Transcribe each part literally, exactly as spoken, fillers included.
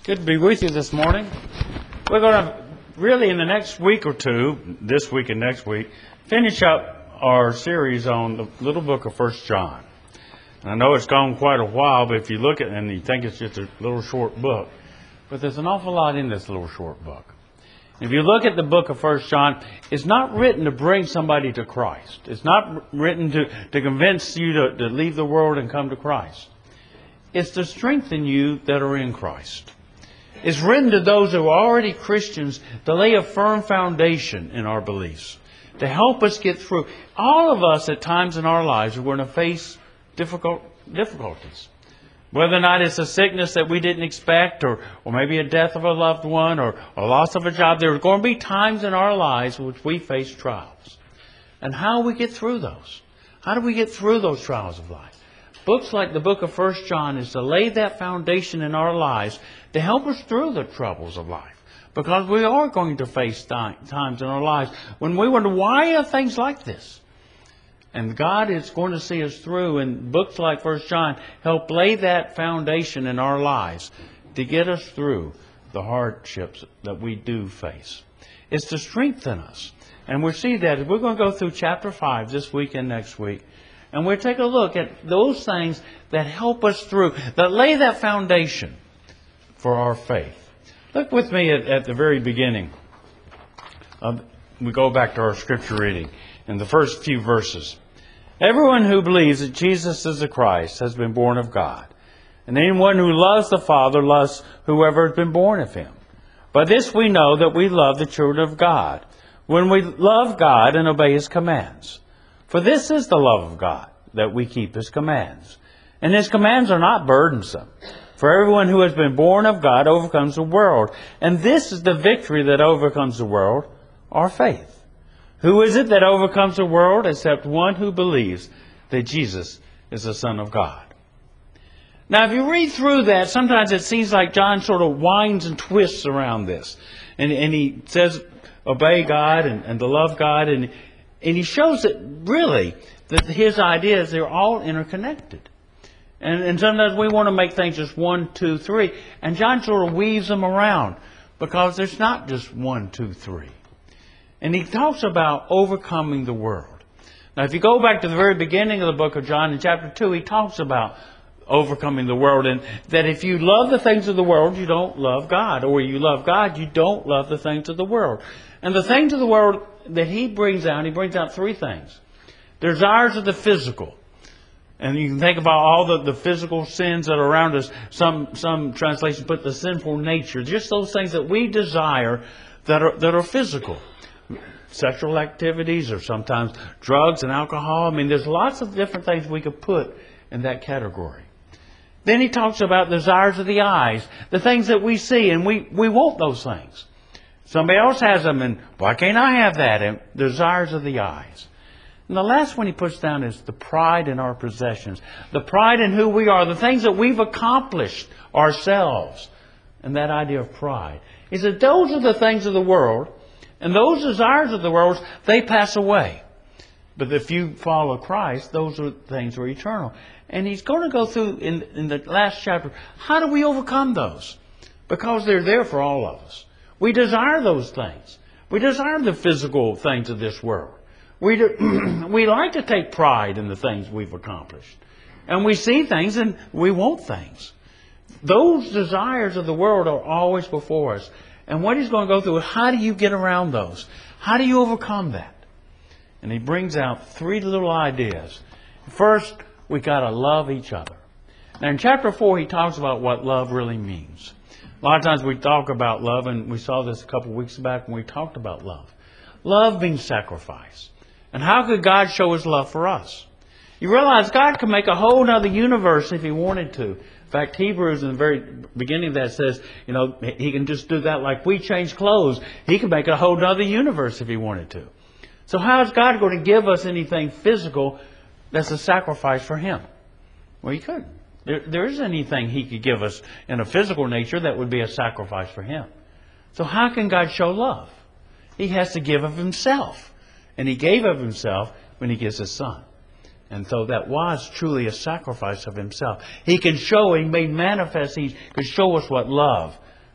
Good to be with you this morning. We're going to really in the next week or two, this week and next week, finish up our series on the little book of First John. And I know it's gone quite a while, but if you look at it and you think it's just a little short book, but there's an awful lot in this little short book. If you look at the book of First John, it's not written to bring somebody to Christ. It's not written to, to convince you to, to leave the world and come to Christ. It's to strengthen you that are in Christ. It's written to those who are already Christians to lay a firm foundation in our beliefs, to help us get through. All of us at times in our lives are going to face difficult difficulties. Whether or not it's a sickness that we didn't expect, or, or maybe a death of a loved one, or a loss of a job, there are going to be times in our lives which we face trials. And how we get through those? How do we get through those trials of life? Books like the book of First John is to lay that foundation in our lives to help us through the troubles of life. Because we are going to face times in our lives when we wonder, why are things like this? And God is going to see us through, and books like First John help lay that foundation in our lives to get us through the hardships that we do face. It's to strengthen us. And we'll see that. We're going to go through chapter five this week and next week. And we'll take a look at those things that help us through, that lay that foundation for our faith. Look with me at, at the very beginning. Of, we go back to our scripture reading in the first few verses. Everyone who believes that Jesus is the Christ has been born of God. And anyone who loves the Father loves whoever has been born of Him. By this we know that we love the children of God, when we love God and obey His commands. For this is the love of God, that we keep His commands. And His commands are not burdensome. For everyone who has been born of God overcomes the world. And this is the victory that overcomes the world, our faith. Who is it that overcomes the world except one who believes that Jesus is the Son of God? Now, if you read through that, sometimes it seems like John sort of winds and twists around this. And, and he says, obey God and, and to love God. And, and he shows that really, that his ideas, they're all interconnected. And, and sometimes we want to make things just one, two, three. And John sort of weaves them around because there's not just one, two, three. And he talks about overcoming the world. Now, if you go back to the very beginning of the book of John, in chapter two, he talks about overcoming the world. And that if you love the things of the world, you don't love God. Or you love God, you don't love the things of the world. And the things of the world that he brings out, he brings out three things. The desires of the physical. And you can think about all the, the physical sins that are around us. Some some translations put the sinful nature. Just those things that we desire that are that are physical. Sexual activities, or sometimes drugs and alcohol. I mean, there's lots of different things we could put in that category. Then he talks about desires of the eyes. The things that we see, and we, we want those things. Somebody else has them, and why can't I have that? And desires of the eyes. And the last one he puts down is the pride in our possessions. The pride in who we are. The things that we've accomplished ourselves. And that idea of pride. He said those are the things of the world. And those desires of the world, they pass away. But if you follow Christ, those are things are eternal. And he's going to go through in, in the last chapter, how do we overcome those? Because they're there for all of us. We desire those things. We desire the physical things of this world. We, do, we like to take pride in the things we've accomplished. And we see things and we want things. Those desires of the world are always before us. And what he's going to go through is, how do you get around those? How do you overcome that? And he brings out three little ideas. First, we got to love each other. Now in chapter four, he talks about what love really means. A lot of times we talk about love, and we saw this a couple of weeks back when we talked about love. Love means sacrifice. And how could God show His love for us? You realize God could make a whole other universe if He wanted to. In fact, Hebrews in the very beginning of that says, you know, He can just do that like we change clothes. He can make a whole other universe if He wanted to. So how is God going to give us anything physical that's a sacrifice for Him? Well, He couldn't. There, there isn't anything He could give us in a physical nature that would be a sacrifice for Him. So how can God show love? He has to give of Himself. And He gave of Himself when He gives His Son. And so that was truly a sacrifice of Himself. He can show, He made manifest, He could show us what love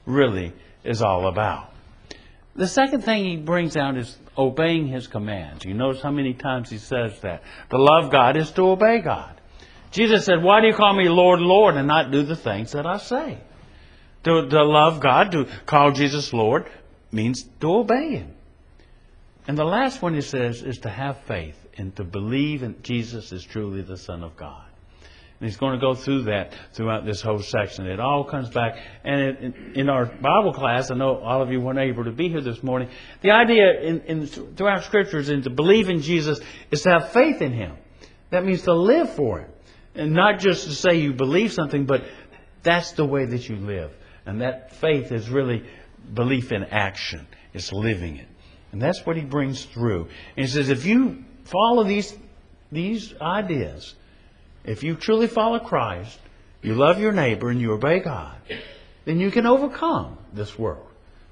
really is all about. The second thing he brings out is obeying his commands. You notice how many times he says that. To love God is to obey God. Jesus said, why do you call me Lord, Lord, and not do the things that I say? To, to love God, to call Jesus Lord, means to obey Him. And the last one he says is to have faith and to believe that Jesus is truly the Son of God. And he's going to go through that throughout this whole section. It all comes back. And in, in our Bible class, I know all of you weren't able to be here this morning. The idea in, in throughout Scriptures is to believe in Jesus is to have faith in Him. That means to live for Him. And not just to say you believe something, but that's the way that you live. And that faith is really belief in action. It's living it. And that's what he brings through. And he says, if you follow these, these ideas, if you truly follow Christ, you love your neighbor and you obey God, then you can overcome this world.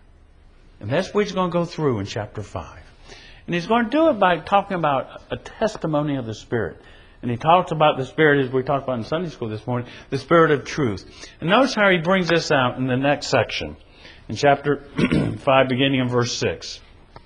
And that's what he's going to go through in chapter five. And he's going to do it by talking about a testimony of the Spirit. And he talks about the Spirit, as we talked about in Sunday school this morning, the Spirit of truth. And notice how he brings this out in the next section, in chapter five, beginning in verse six.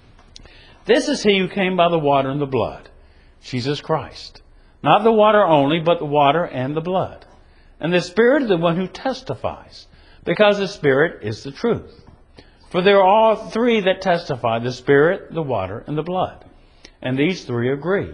This is He who came by the water and the blood, Jesus Christ. Not the water only, but the water and the blood. And the Spirit is the one who testifies, because the Spirit is the truth. For there are all three that testify, the Spirit, the water, and the blood. And these three agree.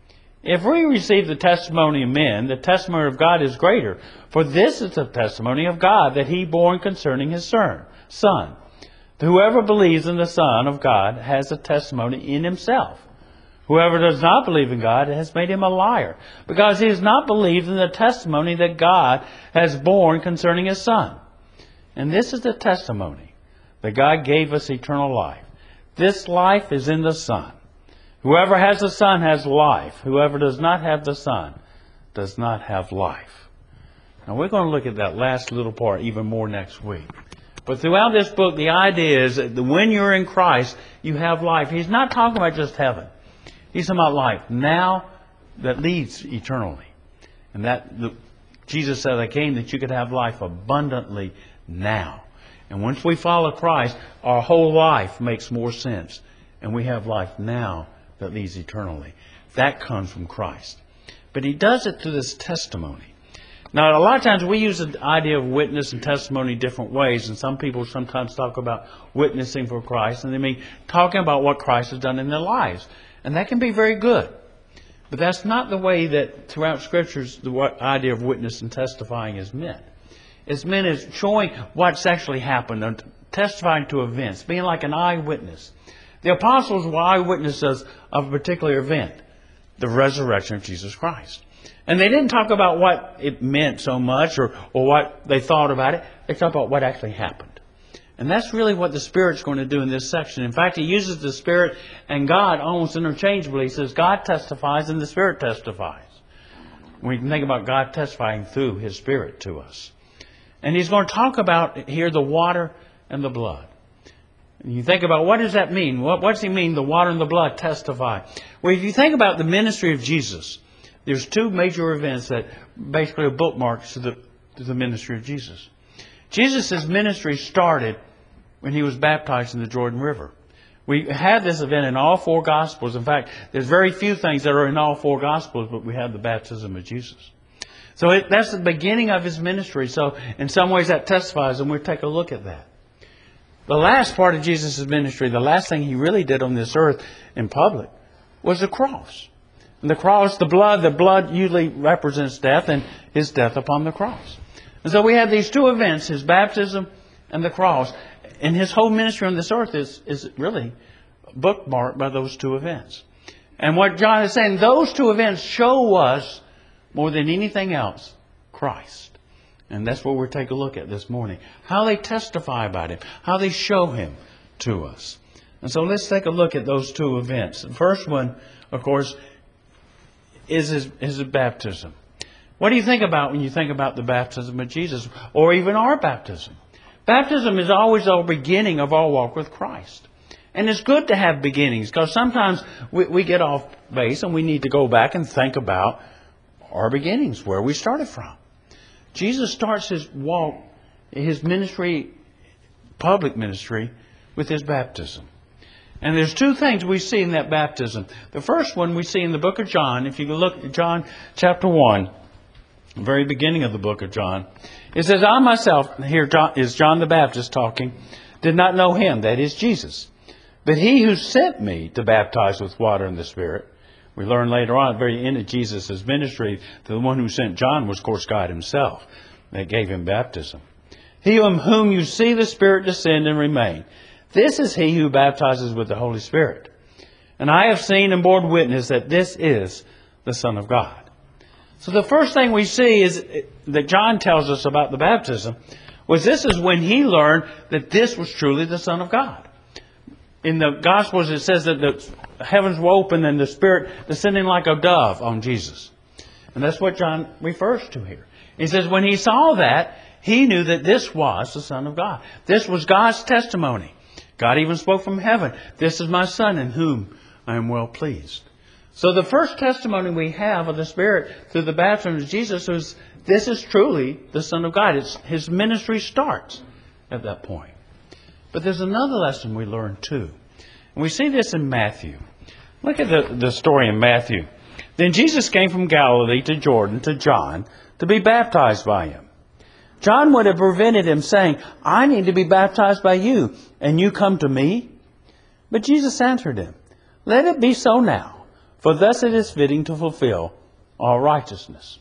If we receive the testimony of men, the testimony of God is greater. For this is the testimony of God, that He bore concerning His Son. Whoever believes in the Son of God has a testimony in himself. Whoever does not believe in God has made him a liar, because he has not believed in the testimony that God has borne concerning His Son. And this is the testimony, that God gave us eternal life. This life is in the Son. Whoever has the Son has life. Whoever does not have the Son does not have life. Now we're going to look at that last little part even more next week. But throughout this book, the idea is that when you're in Christ, you have life. He's not talking about just heaven. He's talking about life now that leads eternally. And that the, Jesus said, I came that you could have life abundantly now. And once we follow Christ, our whole life makes more sense. And we have life now that leads eternally. That comes from Christ. But He does it through this testimony. Now, a lot of times we use the idea of witness and testimony different ways. And some people sometimes talk about witnessing for Christ. And they mean talking about what Christ has done in their lives. And that can be very good. But that's not the way that throughout Scriptures the idea of witness and testifying is meant. It's meant as showing what's actually happened and testifying to events, being like an eyewitness. The apostles were eyewitnesses of a particular event, the resurrection of Jesus Christ. And they didn't talk about what it meant so much or, or what they thought about it. They talked about what actually happened. And that's really what the Spirit's going to do in this section. In fact, he uses the Spirit and God almost interchangeably. He says God testifies and the Spirit testifies. We can think about God testifying through His Spirit to us. And he's going to talk about here the water and the blood. And you think about, what does that mean? What, what does he mean, the water and the blood testify? Well, if you think about the ministry of Jesus, there's two major events that basically are bookmarks to the, to the ministry of Jesus. Jesus' ministry started when He was baptized in the Jordan River. We have this event in all four Gospels. In fact, there's very few things that are in all four Gospels, but we have the baptism of Jesus. So it, that's the beginning of His ministry. So in some ways that testifies, and we'll take a look at that. The last part of Jesus' ministry, the last thing He really did on this earth in public, was the cross. And the cross, the blood, the blood usually represents death and His death upon the cross. And so we have these two events, His baptism and the cross. And His whole ministry on this earth is, is really bookmarked by those two events. And what John is saying, those two events show us, more than anything else, Christ. And that's what we'll take a look at this morning. How they testify about Him. How they show Him to us. And so let's take a look at those two events. The first one, of course, is His, is His baptism. What do you think about when you think about the baptism of Jesus? Or even our baptism? Baptism is always the beginning of our walk with Christ. And it's good to have beginnings, because sometimes we, we get off base and we need to go back and think about our beginnings, where we started from. Jesus starts His walk, His ministry public ministry with His baptism. And there's two things we see in that baptism. The first one we see in the book of John. If you look at John chapter one, the very beginning of the book of John, it says, I myself, here John, is John the Baptist talking, did not know Him, that is Jesus. But He who sent me to baptize with water and the Spirit. We learn later on at the very end of Jesus' ministry that the one who sent John was, of course, God Himself that gave him baptism. He on whom you see the Spirit descend and remain. This is He who baptizes with the Holy Spirit. And I have seen and borne witness that this is the Son of God. So the first thing we see is that John tells us about the baptism was this is when he learned that this was truly the Son of God. In the Gospels it says that the heavens were open and the Spirit descending like a dove on Jesus. And that's what John refers to here. He says when he saw that, he knew that this was the Son of God. This was God's testimony. God even spoke from heaven. This is my Son in whom I am well pleased. So the first testimony we have of the Spirit through the baptism of Jesus is this is truly the Son of God. It's, His ministry starts at that point. But there's another lesson we learn too. And we see this in Matthew. Look at the, the story in Matthew. Then Jesus came from Galilee to Jordan to John to be baptized by Him. John would have prevented him saying, I need to be baptized by you, and you come to me? But Jesus answered him, let it be so now, for thus it is fitting to fulfill all righteousness.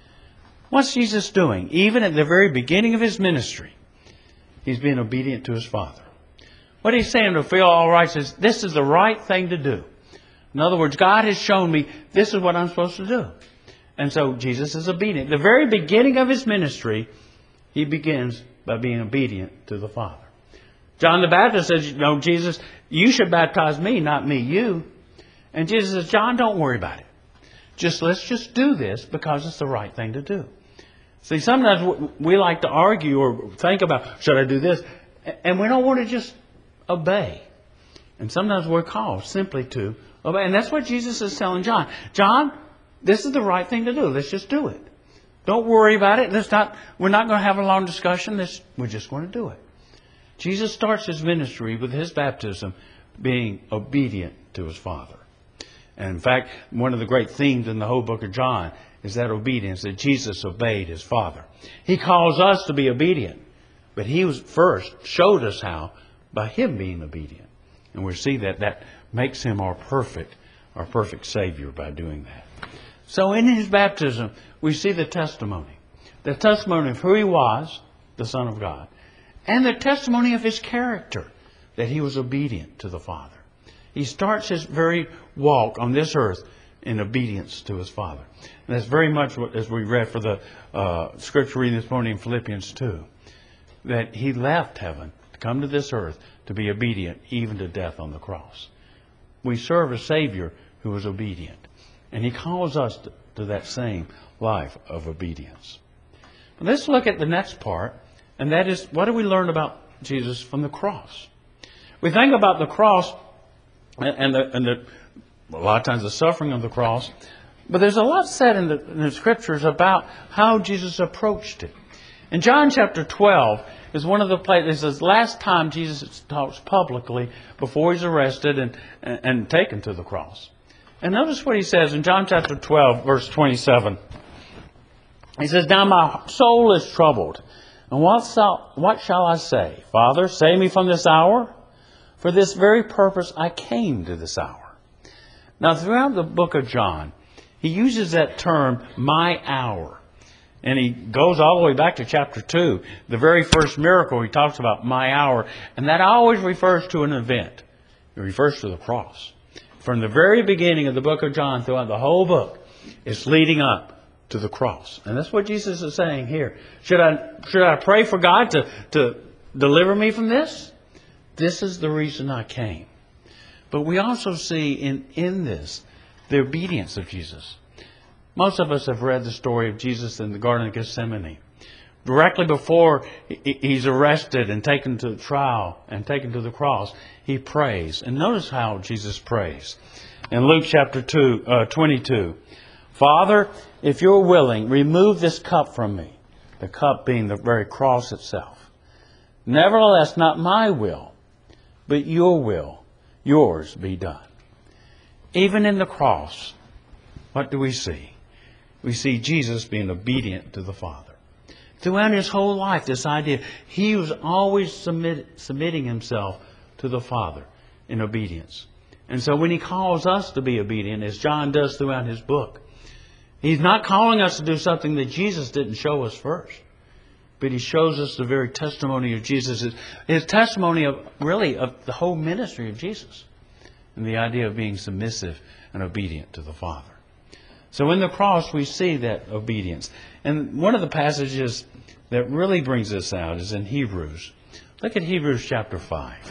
What's Jesus doing? Even at the very beginning of His ministry, He's being obedient to His Father. What He's saying to fulfill all righteousness, this is the right thing to do. In other words, God has shown me this is what I'm supposed to do. And so Jesus is obedient. The very beginning of His ministry, He begins by being obedient to the Father. John the Baptist says, no, Jesus, you should baptize me, not me, you. And Jesus says, John, don't worry about it. Just let's just do this because it's the right thing to do. See, sometimes we like to argue or think about, should I do this? And we don't want to just obey. And sometimes we're called simply to obey. And that's what Jesus is telling John. John, this is the right thing to do. Let's just do it. Don't worry about it. Let's not, we're not going to have a long discussion. Let's, we're just going to do it. Jesus starts His ministry with His baptism being obedient to His Father. And in fact, one of the great themes in the whole book of John is that obedience, that Jesus obeyed His Father. He calls us to be obedient. But He was first showed us how by Him being obedient. And we see that that makes Him our perfect, our perfect Savior by doing that. So in His baptism, we see the testimony. The testimony of who He was, the Son of God. And the testimony of His character, that He was obedient to the Father. He starts His very walk on this earth in obedience to His Father. And that's very much what, as we read for the uh, scripture reading this morning in Philippians two, that He left heaven to come to this earth to be obedient even to death on the cross. We serve a Savior who was obedient. And He calls us to, to that same life of obedience. But let's look at the next part, and that is, what do we learn about Jesus from the cross? We think about the cross and, and, the, and the, a lot of times the suffering of the cross, but there's a lot said in the, in the Scriptures about how Jesus approached it. In John chapter twelve is one of the places, this is the last time Jesus talks publicly before He's arrested and, and, and taken to the cross. And notice what He says in John chapter twelve, verse twenty-seven. He says, now my soul is troubled. And what shall, what shall I say? Father, save me from this hour. For this very purpose I came to this hour. Now throughout the book of John, he uses that term, my hour. And he goes all the way back to chapter two. The very first miracle, he talks about my hour. And that always refers to an event. It refers to the cross. From the very beginning of the book of John, throughout the whole book, it's leading up to the cross. And that's what Jesus is saying here. Should I, should I pray for God to, to deliver me from this? This is the reason I came. But we also see in, in this the obedience of Jesus. Most of us have read the story of Jesus in the Garden of Gethsemane. Directly before He's arrested and taken to trial and taken to the cross, He prays. And notice how Jesus prays. In Luke chapter two, uh, twenty-two, Father, if you're willing, remove this cup from me. The cup being the very cross itself. Nevertheless, not my will, but your will, yours be done. Even in the cross, what do we see? We see Jesus being obedient to the Father. Throughout his whole life, this idea, he was always submit, submitting himself to the Father in obedience. And so when he calls us to be obedient, as John does throughout his book, he's not calling us to do something that Jesus didn't show us first. But he shows us the very testimony of Jesus. His testimony of, really, of the whole ministry of Jesus. And the idea of being submissive and obedient to the Father. So in the cross we see that obedience. And one of the passages that really brings this out is in Hebrews. Look at Hebrews chapter five.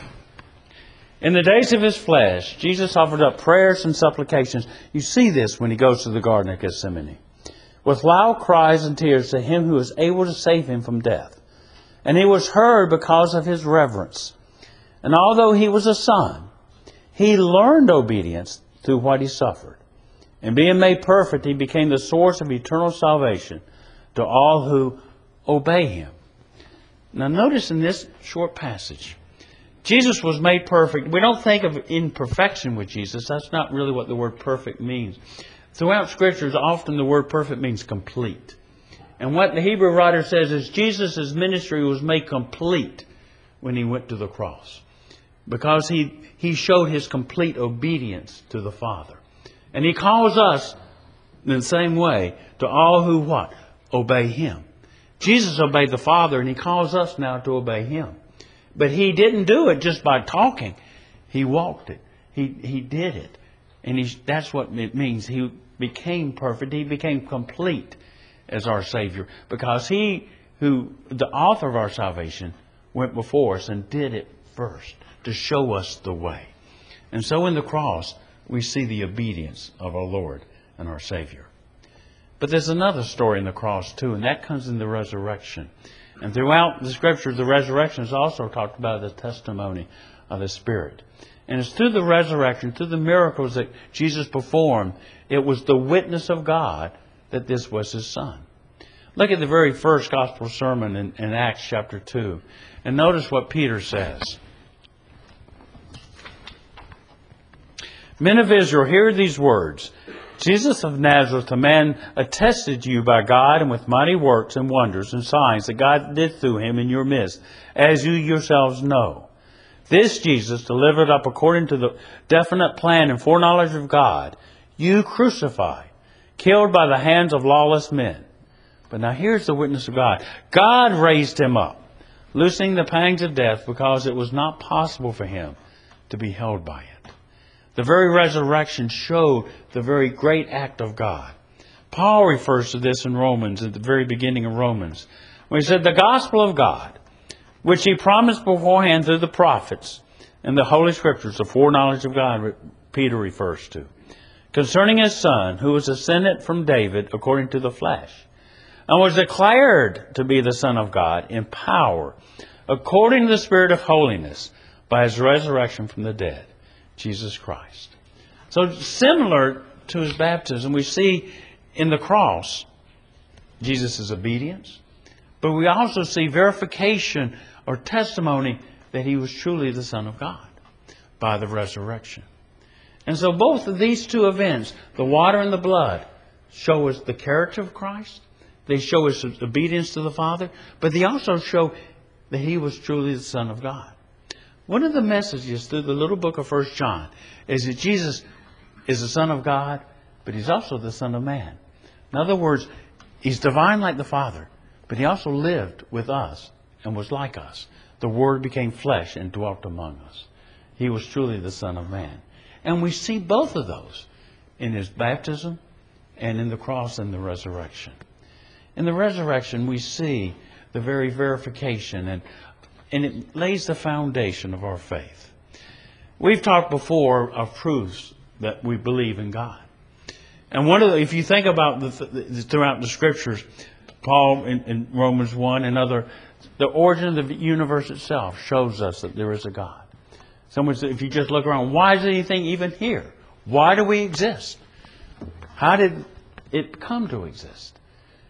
In the days of his flesh, Jesus offered up prayers and supplications. You see this when he goes to the Garden of Gethsemane. With loud cries and tears to him who is able to save him from death. And he was heard because of his reverence. And although he was a son, he learned obedience through what he suffered. And being made perfect, he became the source of eternal salvation to all who obey him. Now notice in this short passage, Jesus was made perfect. We don't think of imperfection with Jesus. That's not really what the word perfect means. Throughout Scriptures, often the word perfect means complete. And what the Hebrew writer says is Jesus' ministry was made complete when he went to the cross. Because he, he showed his complete obedience to the Father. And he calls us in the same way to all who what? Obey him. Jesus obeyed the Father and he calls us now to obey him. But he didn't do it just by talking. He walked it. He, he did it. And he, that's what it means. He became perfect. He became complete as our Savior. Because he, who the author of our salvation, went before us and did it first to show us the way. And so in the cross, we see the obedience of our Lord and our Savior. But there's another story in the cross too, and that comes in the resurrection. And throughout the Scriptures, the resurrection is also talked about as the testimony of the Spirit. And it's through the resurrection, through the miracles that Jesus performed, it was the witness of God that this was His Son. Look at the very first Gospel sermon in, in Acts chapter two. And notice what Peter says. Men of Israel, hear these words. Jesus of Nazareth, a man attested to you by God and with mighty works and wonders and signs that God did through him in your midst, as you yourselves know. This Jesus, delivered up according to the definite plan and foreknowledge of God, you crucified, killed by the hands of lawless men. But now here's the witness of God. God raised him up, loosening the pangs of death, because it was not possible for him to be held by it. The very resurrection showed the very great act of God. Paul refers to this in Romans, at the very beginning of Romans, when he said, the gospel of God, which he promised beforehand through the prophets and the Holy Scriptures, the foreknowledge of God, Peter refers to, concerning his Son, who was ascended from David according to the flesh, and was declared to be the Son of God in power, according to the Spirit of holiness, by his resurrection from the dead, Jesus Christ. So similar to his baptism, we see in the cross Jesus' obedience, but we also see verification or testimony that he was truly the Son of God by the resurrection. And so both of these two events, the water and the blood, show us the character of Christ. They show us obedience to the Father, but they also show that he was truly the Son of God. One of the messages through the little book of First John is that Jesus is the Son of God, but he's also the Son of Man. In other words, he's divine like the Father, but he also lived with us and was like us. The Word became flesh and dwelt among us. He was truly the Son of Man. And we see both of those in his baptism and in the cross and the resurrection. In the resurrection, we see the very verification, and, and it lays the foundation of our faith. We've talked before of proofs that we believe in God. And one of the, if you think about the, the, throughout the Scriptures, Paul in, in Romans one and other, the origin of the universe itself shows us that there is a God. Someone said, if you just look around, why is anything even here? Why do we exist? How did it come to exist?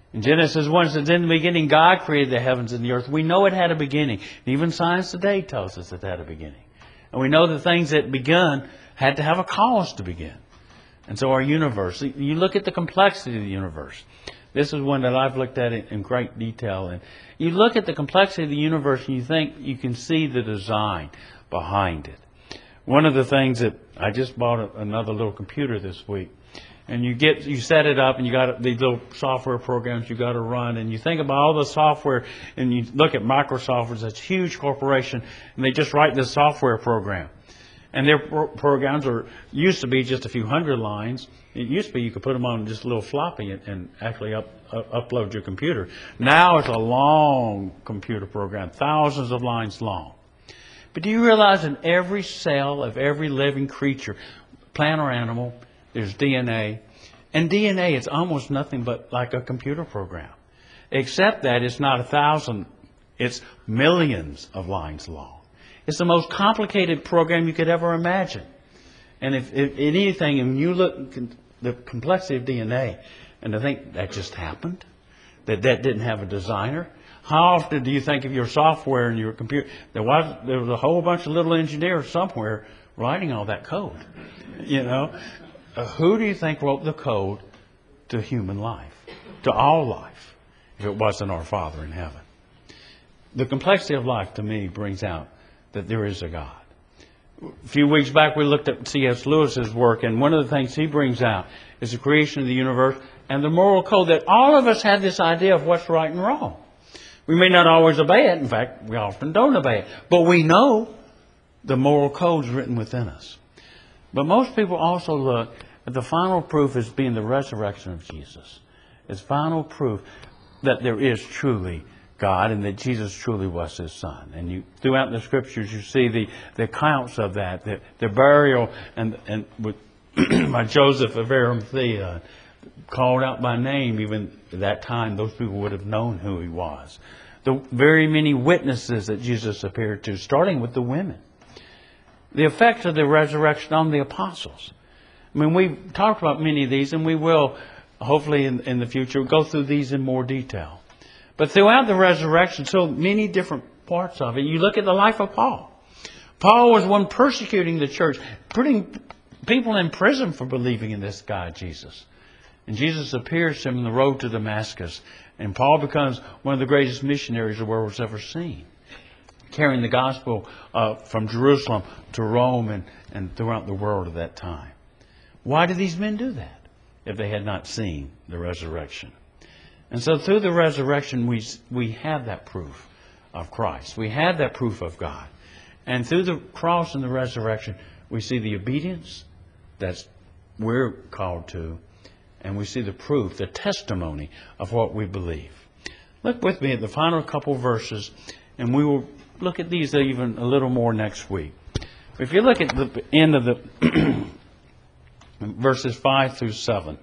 In Genesis one, it says, in the beginning, God created the heavens and the earth. We know it had a beginning. Even science today tells us it had a beginning. And we know the things that begun had to have a cause to begin. And so our universe, you look at the complexity of the universe. This is one that I've looked at in great detail. And you look at the complexity of the universe and you think you can see the design behind it. One of the things that I just bought another little computer this week. And you get, you set it up and you got these little software programs you got to run. And you think about all the software and you look at Microsoft as a huge corporation and they just write this software program. And their pro programs are used to be just a few hundred lines. It used to be you could put them on just a little floppy and, and actually up, up, upload your computer. Now it's a long computer program, thousands of lines long. But do you realize in every cell of every living creature, plant or animal, there's D N A. And D N A is almost nothing but like a computer program. Except that it's not a thousand, it's millions of lines long. It's the most complicated program you could ever imagine. And if, if, if anything, when you look at the complexity of D N A, and to think that just happened, that that didn't have a designer, how often do you think of your software and your computer? There was, there was a whole bunch of little engineers somewhere writing all that code. You know, uh, who do you think wrote the code to human life, to all life, if it wasn't our Father in heaven? The complexity of life, to me, brings out that there is a God. A few weeks back we looked at C S Lewis's work, and one of the things he brings out is the creation of the universe and the moral code, that all of us have this idea of what's right and wrong. We may not always obey it. In fact, we often don't obey it. But we know the moral code's written within us. But most people also look at the final proof as being the resurrection of Jesus. It's final proof that there is truly God and that Jesus truly was His Son. And you, throughout the Scriptures, you see the, the accounts of that, the, the burial and, and with by Joseph of Arimathea, called out by name. Even at that time, those people would have known who He was. The very many witnesses that Jesus appeared to, starting with the women. The effects of the resurrection on the apostles. I mean, we've talked about many of these, and we will, hopefully in, in the future, go through these in more detail. But throughout the resurrection, so many different parts of it. You look at the life of Paul. Paul was one persecuting the church, putting people in prison for believing in this guy, Jesus. And Jesus appears to him on the road to Damascus. And Paul becomes one of the greatest missionaries the world has ever seen, carrying the gospel uh, from Jerusalem to Rome and, and throughout the world at that time. Why did these men do that if they had not seen the resurrection? And so through the resurrection, we, we have that proof of Christ. We have that proof of God. And through the cross and the resurrection, we see the obedience that we're called to. And we see the proof, the testimony of what we believe. Look with me at the final couple verses, and we will look at these even a little more next week. If you look at the end of the verses five through seven.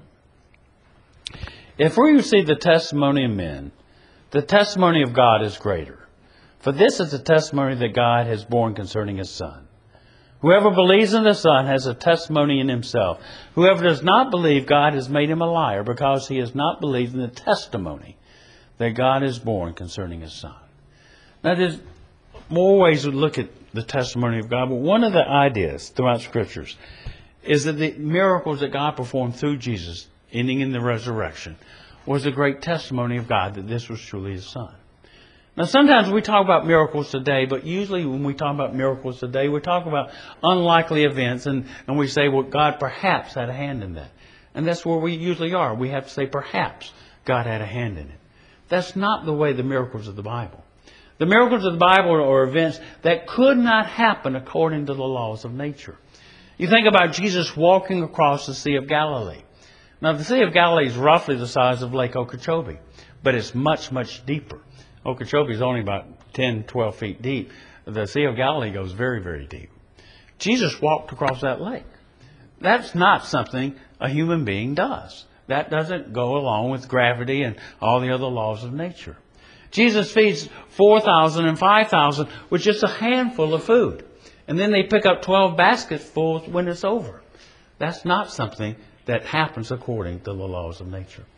If we receive the testimony of men, the testimony of God is greater. For this is the testimony that God has borne concerning His Son. Whoever believes in the Son has a testimony in himself. Whoever does not believe, God has made him a liar, because he has not believed in the testimony that God has borne concerning His Son. Now, there's more ways to look at the testimony of God, but one of the ideas throughout Scriptures is that the miracles that God performed through Jesus, ending in the resurrection, was a great testimony of God that this was truly His Son. Now, sometimes we talk about miracles today, but usually when we talk about miracles today, we talk about unlikely events, and, and we say, well, God perhaps had a hand in that. And that's where we usually are. We have to say, perhaps God had a hand in it. That's not the way the miracles of the Bible. The miracles of the Bible are events that could not happen according to the laws of nature. You think about Jesus walking across the Sea of Galilee. Now, the Sea of Galilee is roughly the size of Lake Okeechobee, but it's much, much deeper. Okeechobee is only about ten, twelve feet deep. The Sea of Galilee goes very, very deep. Jesus walked across that lake. That's not something a human being does. That doesn't go along with gravity and all the other laws of nature. Jesus feeds four thousand and five thousand with just a handful of food. And then they pick up twelve baskets full when it's over. That's not something that happens according to the laws of nature.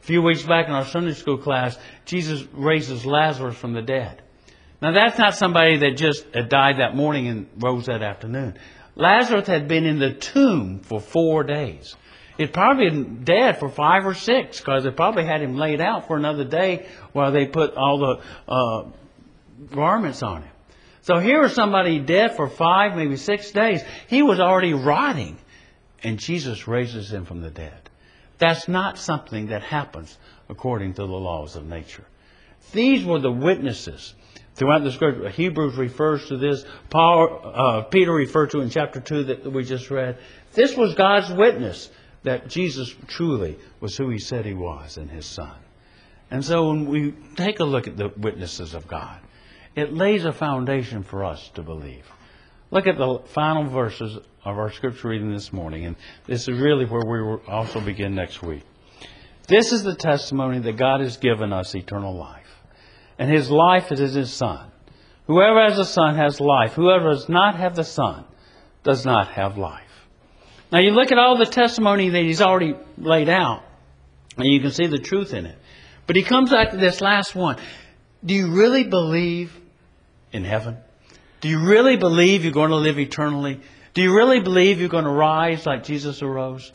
A few weeks back in our Sunday school class, Jesus raises Lazarus from the dead. Now that's not somebody that just had died that morning and rose that afternoon. Lazarus had been in the tomb for four days. He'd probably been dead for five or six because they probably had him laid out for another day while they put all the uh, garments on him. So here was somebody dead for five, maybe six days. He was already rotting. And Jesus raises him from the dead. That's not something that happens according to the laws of nature. These were the witnesses. Throughout the Scripture, Hebrews refers to this. Paul, uh, Peter referred to in chapter two that we just read. This was God's witness that Jesus truly was who He said He was in His Son. And so when we take a look at the witnesses of God, it lays a foundation for us to believe. Look at the final verses of our Scripture reading this morning, and this is really where we will also begin next week. This is the testimony that God has given us eternal life, and His life is His Son. Whoever has the Son has life. Whoever does not have the Son does not have life. Now you look at all the testimony that He's already laid out, and you can see the truth in it. But He comes back to this last one. Do you really believe in heaven? Do you really believe you're going to live eternally? Do you really believe you're going to rise like Jesus arose?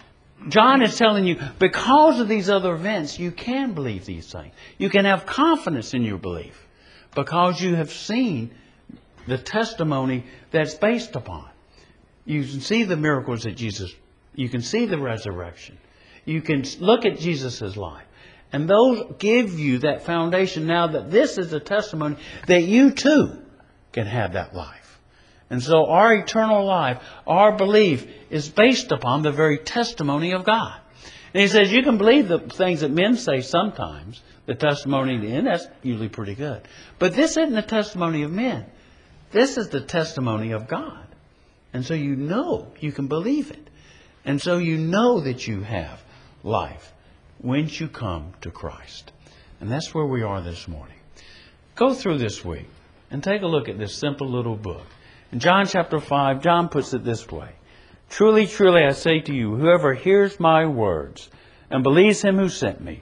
John is telling you, because of these other events, you can believe these things. You can have confidence in your belief because you have seen the testimony that's based upon. You can see the miracles that Jesus, you can see the resurrection. You can look at Jesus' life. And those give you that foundation now that this is a testimony that you too can have that life. And so our eternal life, our belief is based upon the very testimony of God. And He says you can believe the things that men say sometimes. The testimony in the end, that's usually pretty good. But this isn't the testimony of men. This is the testimony of God. And so you know you can believe it. And so you know that you have life once you come to Christ. And that's where we are this morning. Go through this week and take a look at this simple little book. In John chapter five, John puts it this way. Truly, truly, I say to you, whoever hears my words and believes Him who sent me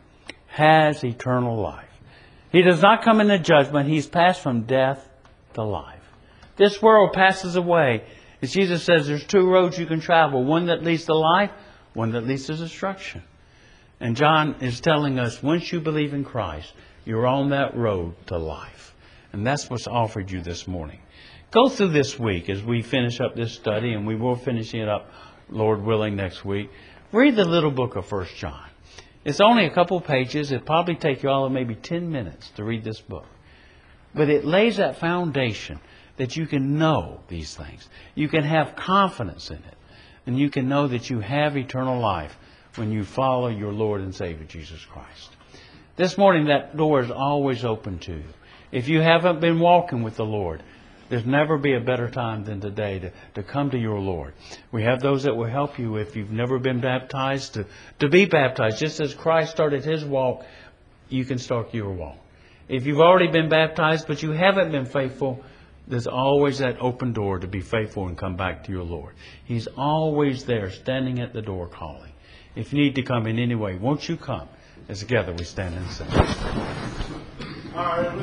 has eternal life. He does not come into judgment. He's passed from death to life. This world passes away. As Jesus says, there's two roads you can travel. One that leads to life, one that leads to destruction. And John is telling us, once you believe in Christ, you're on that road to life. And that's what's offered you this morning. Go through this week as we finish up this study, and we will finish it up, Lord willing, next week. Read the little book of First John. It's only a couple pages. It'll probably take you all of maybe ten minutes to read this book. But it lays that foundation that you can know these things. You can have confidence in it. And you can know that you have eternal life when you follow your Lord and Savior, Jesus Christ. This morning, that door is always open to you. If you haven't been walking with the Lord, there's never be a better time than today to, to come to your Lord. We have those that will help you if you've never been baptized to, to be baptized. Just as Christ started His walk, you can start your walk. If you've already been baptized but you haven't been faithful, there's always that open door to be faithful and come back to your Lord. He's always there, standing at the door calling. If you need to come in any way, won't you come? As together we stand and sing.